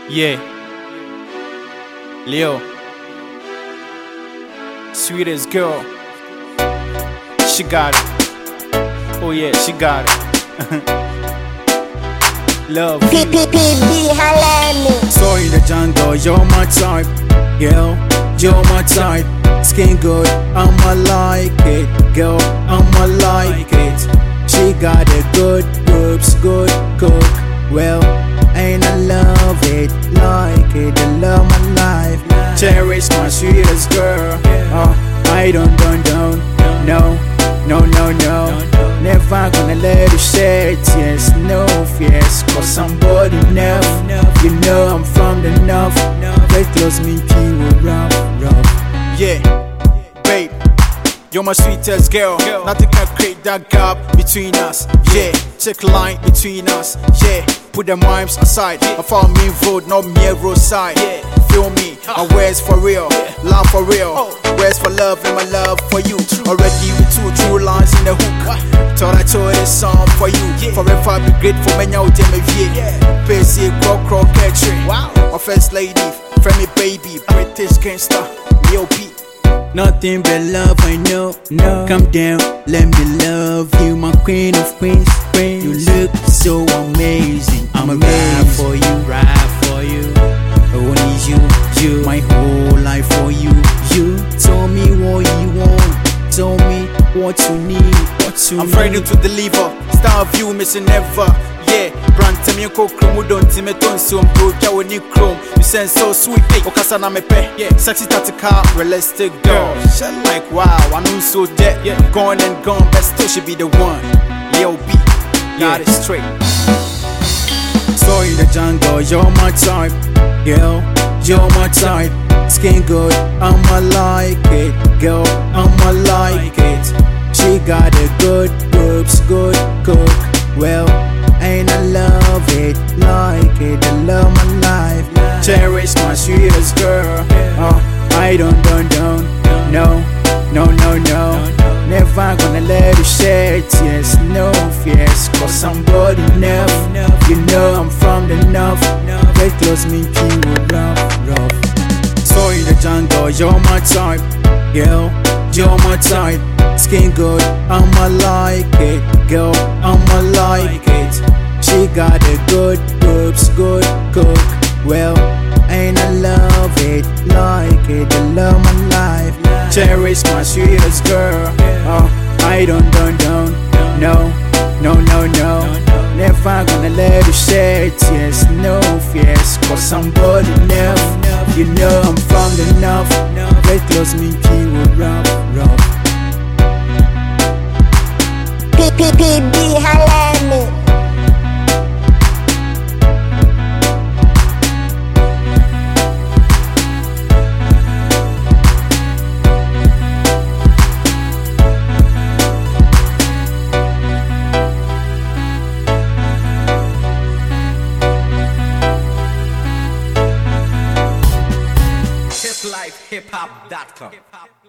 Yeah, Leo, sweetest girl, she got it. Oh yeah, she got it. Love you. PPPB, holla at me. So in the jungle, you're my type, girl, you're my type. Skin good, I'ma like it, girl, I'ma like it. She got a good boobs, good cook, well, and I love it, like it, I love my life. Cherish my sweetest girl, I don't, no, never gonna let it shed tears, no fears, cause somebody enough, you know I'm from the north, very close me, pure rough. Yeah, babe, you're my sweetest girl. Nothing can create that gap between us. Yeah, check line between us. Yeah, put the mimes aside. I found me road, not me roadside. Yeah, feel me, my words for real, love for real. Words for love and my love for you. Already with two true lines in the hook. Thought I told this song for you. Forever be grateful, man, you me vie. Pacey, crow, catchy. My first lady, friendly baby, British gangster, Leo B. Nothing but love, I know. Come down, let me love you, my queen of queens. You look so amazing. I'm a ride for you. Only you, my whole life for you. You told me what you want, told me what you need, I'm ready to deliver. Star of you, missing never. Yeah, brand tell me ko kromo don't me ton so bro ja woni krom. You sound so sweet, okasa na me pe. Yeah, sexy tactical, realistic girl. She like wow, I know so dead. Yeah, gone and gone, but still she be the one. Leo B, got it straight. So in the jungle, you're my type, girl, you're my type. Skin good, I'ma like it, girl, I'ma like it. She got a good boobs, good cook, well, and I love it, like it, I love my life. Cherish my sweetest girl, I don't, no, never gonna let it shed tears, no fears, cause somebody enough, you know I'm from the north, very close me, pure rough. So in the jungle, you're my type, girl, you're my type. Skin good, I'ma like it, girl, I'ma like it. She got a good boobs, good cook, well, and I love it, like it, I love my life. Cherish my sweetest girl, I don't, no, never gonna let it shed tears, no fears, cause somebody enough, you know I'm from the north, very close me, pure rough. PPPB, holla at me. hiplifehiphop.com